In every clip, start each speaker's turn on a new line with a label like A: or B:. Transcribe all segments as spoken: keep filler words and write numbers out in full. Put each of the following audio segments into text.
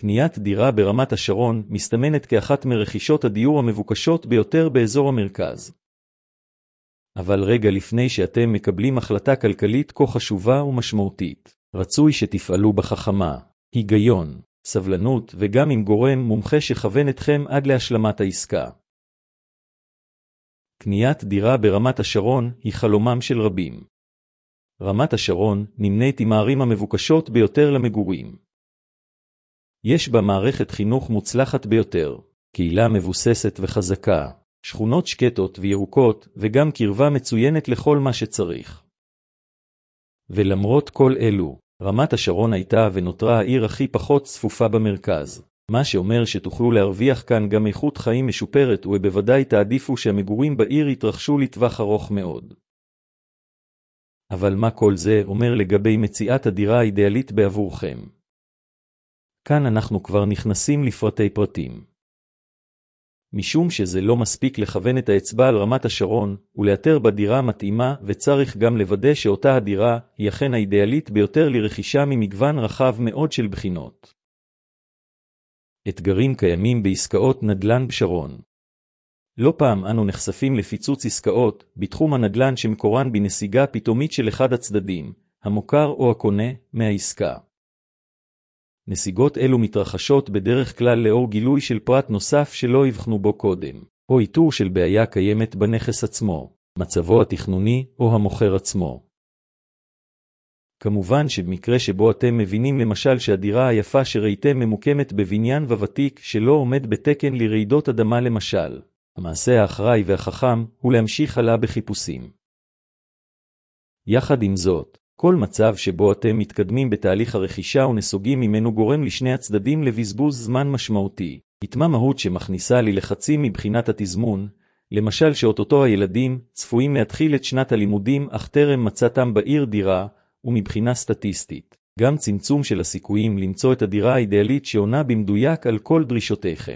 A: קניית דירה ברמת השרון מסתמנת כאחת מרכישות הדיור המבוקשות ביותר באזור המרכז. אבל רגע לפני שאתם מקבלים החלטה כלכלית כה חשובה ומשמעותית, רצוי שתפעלו בחכמה, היגיון, סבלנות וגם עם גורם מומחה שכוון אתכם עד להשלמת העסקה. קניית דירה ברמת השרון היא חלומם של רבים. רמת השרון נמנית עם הערים המבוקשות ביותר למגורים. יש בה מערכת חינוך מוצלחת ביותר, קהילה מבוססת וחזקה, שכונות שקטות וירוקות וגם קרבה מצוינת לכל מה שצריך. ולמרות כל אלו, רמת השרון הייתה ונותרה העיר הכי פחות צפופה במרכז, מה שאומר שתוכלו להרוויח כאן גם איכות חיים משופרת ובוודאי תעדיפו שהמגורים בעיר יתרחשו לטווח ארוך מאוד. אבל מה כל זה אומר לגבי מציאת הדירה האידיאלית בעבורכם? כאן אנחנו כבר נכנסים לפרטי פרטים. משום שזה לא מספיק לכוון את האצבע על רמת השרון ולאתר בדירה מתאימה, וצריך גם לוודא שאותה הדירה היא אכן האידיאלית ביותר לרכישה ממגוון רחב מאוד של בחינות. אתגרים קיימים בעסקאות נדל"ן בשרון. לא פעם אנו נחשפים לפיצוץ עסקאות בתחום הנדל"ן שמקורן בנסיגה פתאומית של אחד הצדדים, המוכר או הקונה, מהעסקה. נסיגות אלו מתרחשות בדרך כלל לאור גילוי של פרט נוסף שלא הבחנו בו קודם, או איתור של בעיה קיימת בנכס עצמו, מצבו התכנוני או המוכר עצמו. כמובן שבמקרה שבו אתם מבינים למשל שהדירה היפה שראיתם ממוקמת בבניין ותיק שלא עומד בתקן לרעידות אדמה למשל, המעשה האחראי והחכם הוא להמשיך הלאה בחיפושים. יחד עם זאת, כל מצב שבו אתם מתקדמים בתהליך הרכישה ונסוגים ממנו גורם לשני הצדדים לבזבוז זמן משמעותי. התמה מהות שמכניסה לי לחצים מבחינת התזמון, למשל שאוטוטו הילדים צפויים להתחיל את שנת הלימודים אך טרם מצאתם בעיר דירה, ומבחינה סטטיסטית, גם צמצום של הסיכויים למצוא את הדירה האידיאלית שעונה במדויק על כל דרישותיכם.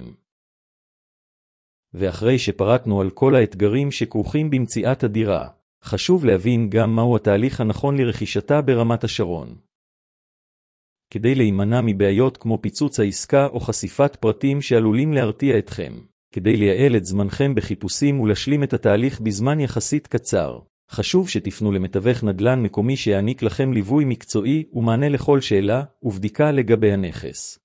A: ואחרי שפרטנו על כל האתגרים שכרוכים במציאת הדירה, חשוב להבין גם מהו התהליך הנכון לרכישתה ברמת השרון. כדי להימנע מבעיות כמו פיצוץ העסקה או חשיפת פרטים שעלולים להרתיע אתכם, כדי לייעל את זמנכם בחיפושים ולהשלים את התהליך בזמן יחסית קצר, חשוב שתפנו למתווך נדל"ן מקומי שיעניק לכם ליווי מקצועי ומענה לכל שאלה ובדיקה לגבי הנכס.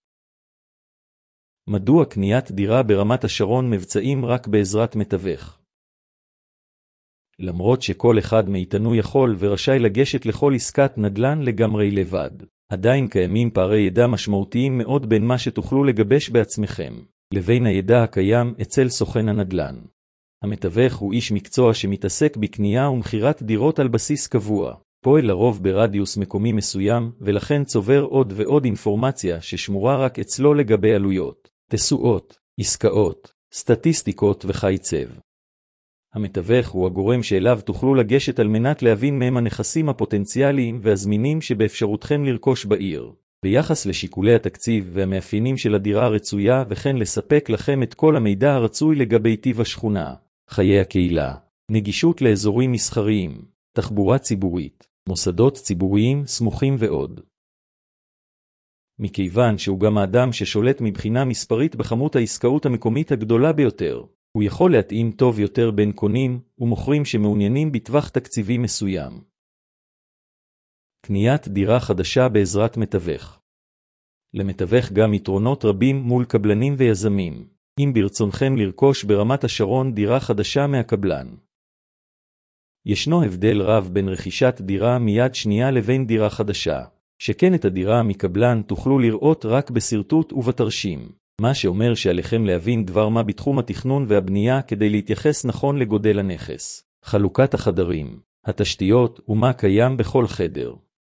A: מדוע קניית דירה ברמת השרון מבצעים רק בעזרת מתווך? למרות שכל אחד מאיתנו יכול ורשאי לגשת לכל עסקת נדל"ן לגמרי לבד, עדיין קיימים פערי ידע משמעותיים מאוד בין מה שתוכלו לגבש בעצמכם, לבין הידע הקיים אצל סוכן הנדל"ן. המתווך הוא איש מקצוע שמתעסק בקנייה ומכירת דירות על בסיס קבוע, פועל לרוב ברדיוס מקומי מסוים, ולכן צובר עוד ועוד אינפורמציה ששמורה רק אצלו לגבי עלויות, תשואות, עסקאות, סטטיסטיקות וחייצב. המתווך הוא הגורם שאליו תוכלו לגשת על מנת להבין מהם הנכסים הפוטנציאליים והזמינים שבאפשרותכם לרכוש בעיר, ביחס לשיקולי התקציב והמאפיינים של הדירה הרצויה, וכן לספק לכם את כל המידע הרצוי לגבי טיב השכונה, חיי הקהילה, נגישות לאזורים מסחריים, תחבורה ציבורית, מוסדות ציבוריים סמוכים ועוד. מכיוון שהוא גם האדם ששולט מבחינה מספרית בכמות העסקאות המקומית הגדולה ביותר, הוא יכול להתאים טוב יותר בין קונים ומוכרים שמעוניינים בטווח תקציבי מסוים. קניית דירה חדשה בעזרת מתווך. למתווך גם יתרונות רבים מול קבלנים ויזמים, אם ברצונכם לרכוש ברמת השרון דירה חדשה מהקבלן. ישנו הבדל רב בין רכישת דירה מיד שנייה לבין דירה חדשה, שכן את הדירה מקבלן תוכלו לראות רק בסרטוט ובתרשים, מה שאומר שעליכם להבין דבר מה בתחום התכנון והבנייה כדי להתייחס נכון לגודל הנכס, חלוקת החדרים, התשתיות ומה קיים בכל חדר.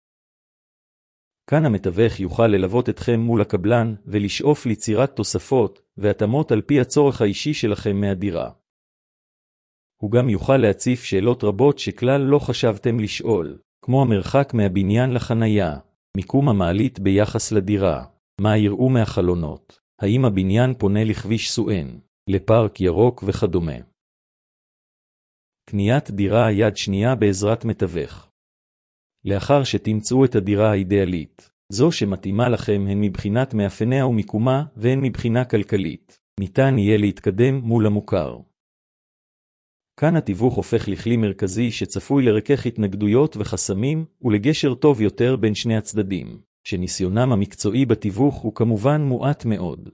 A: כאן המתווך יוכל ללוות אתכם מול הקבלן ולשאוף ליצירת תוספות והתאמות על פי הצורך האישי שלכם מהדירה. הוא גם יוכל להציף שאלות רבות שכלל לא חשבתם לשאול, כמו המרחק מהבניין לחנייה, מיקום המעלית ביחס לדירה, מה יראו מהחלונות, האם הבניין פונה לכביש סואן, לפארק ירוק וכדומה. קניית דירה יד שנייה בעזרת מתווך. לאחר שתמצאו את הדירה האידיאלית, זו שמתאימה לכם הן מבחינת מאפייניה ומיקומה והן מבחינה כלכלית. ניתן יהיה להתקדם מול המוכר. כאן התיווך הופך לכלי מרכזי שצפוי לרכך התנגדויות וחסמים ולגשר טוב יותר בין שני הצדדים, שניסיונם המקצועי בתיווך הוא כמובן מועט מאוד.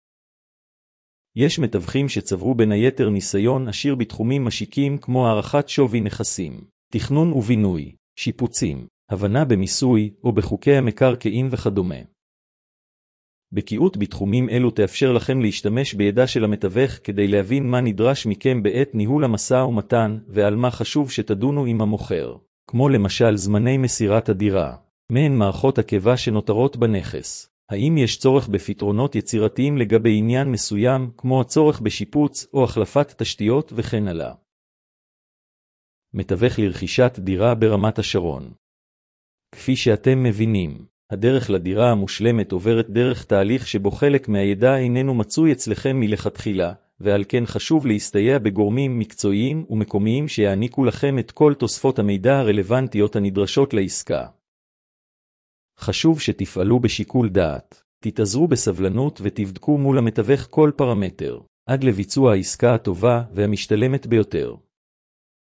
A: יש מתווכים שצברו בין היתר ניסיון עשיר בתחומים משיקים כמו הערכת שווי נכסים, תכנון ובינוי, שיפוצים, הבנה במיסוי או בחוקי המקרקעין וכדומה. בקיאות בתחומים אלו תאפשר לכם להשתמש בידע של המתווך כדי להבין מה נדרש מכם בעת ניהול המשא ומתן ועל מה חשוב שתדונו עם המוכר, כמו למשל זמני מסירת הדירה, מהן מערכות עקבה שנותרות בנכס. האם יש צורך בפתרונות יצירתיים לגבי עניין מסוים, כמו הצורך בשיפוץ או החלפת תשתיות וכן הלאה. מתווך לרכישת דירה ברמת השרון. כפי שאתם מבינים, הדרך לדירה המושלמת עוברת דרך תהליך שבו חלק מהידע איננו מצוי אצלכם מלכתחילה, ועל כן חשוב להסתייע בגורמים מקצועיים ומקומיים שיעניקו לכם את כל תוספות המידע הרלוונטיות הנדרשות לעסקה. חשוב שתפעלו בשיקול דעת, תתאזרו בסבלנות ותבדקו מול המתווך כל פרמטר, עד לביצוע העסקה הטובה והמשתלמת ביותר.